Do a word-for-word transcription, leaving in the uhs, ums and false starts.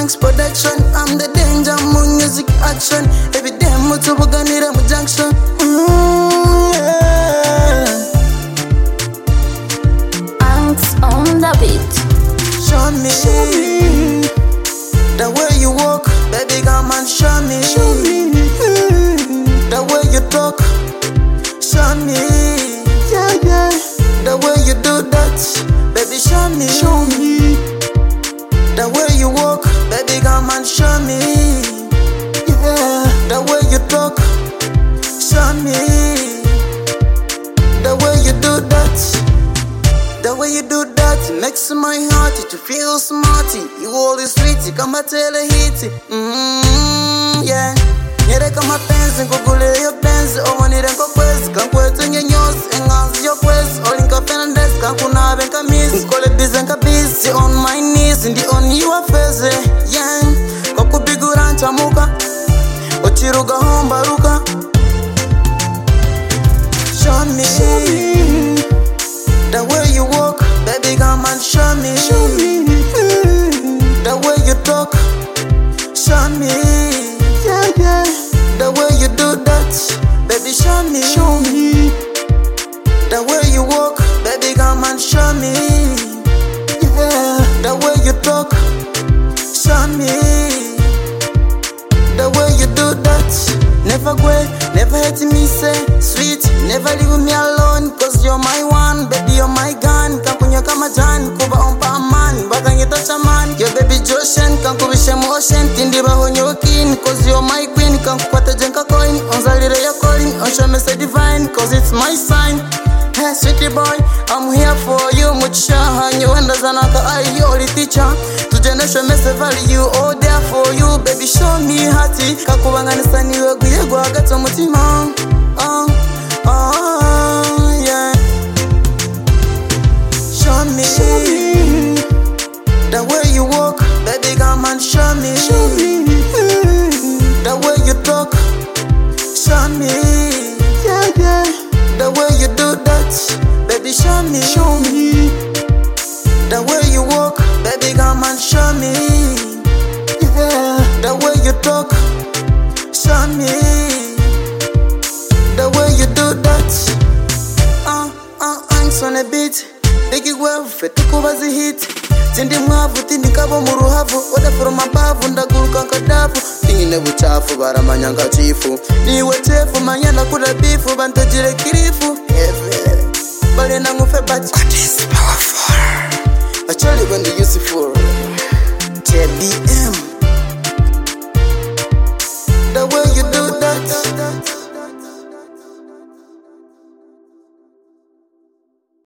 Banks production. I'm the danger, moon music action. Every day mutubuganira mu junction. Mm, yeah. Banks on the beat. Show me, show me the way you walk, baby, come and show me. Show me the way you talk. Show me, yeah, yeah. The way you do that, baby, show me. Show me the way you walk, baby, come and show me. Yeah, the way you talk. Show me the way you do that. The way you do that makes my heart to feel smarty. You always sweet, kama tele hiti. Mmm, yeah. Nyereka mapenzi, nkugule yo penzi. Owanire nkokwezi, kankwetu nyenyozi. Enganzi yo kwezi, olinka penandes. Kankuna benka mizi, nkole bize nka busy. On my knees, ndi on you afeze. Yeah, kokubigura nchamuka. Ochiruga homba ruka. Show me, show me the way you walk, baby, come and show me. Show me the way you talk. Show me, yeah, yeah. The way you do that, baby, show me. Show me the way you walk, baby, come and show me. Yeah, the way you talk. Show me the way you do that. Never go, never hate me, say sweet. Never leave me alone, cause you're my one. Baby, you're my gun. Kankunya kama jan, kuba ompa aman. Baka ngita chaman, your baby Joshen. Kankubishe motion, tindi baho nyokin. Cause you're my queen, kankukwata jenka coin. Onzalire ya calling, onshame say divine. Cause it's my sign. Hey sweetie boy, I'm here for you. Muchisha hanyo wenda zanaka I only teacher. To generation mese value, all there for you. Baby show me hati. Kakubanganisa niwe guye gwa gato mutima. Oh, oh, yeah. Show me, show me the way you walk, baby, come and show me. Show me the way you talk. Show me, yeah, yeah. The way you do that, baby, show me. Show me the way you walk, baby, come and show me. Yeah, the way you talk. Show me the way you do that. Uh, uh, hands on a beat. Big wave, fetukubazi hit. Tindi mwavu, tindi kabo muruhavu. Oda from above, ndaguruka nkadafu. Ingine buchafu, baramanyanga chifu. Niwe chefu, manyana kuda bifu. Bantojire kirifu. Heavy. Bale nangufe but what is powerful? Actually when they use it for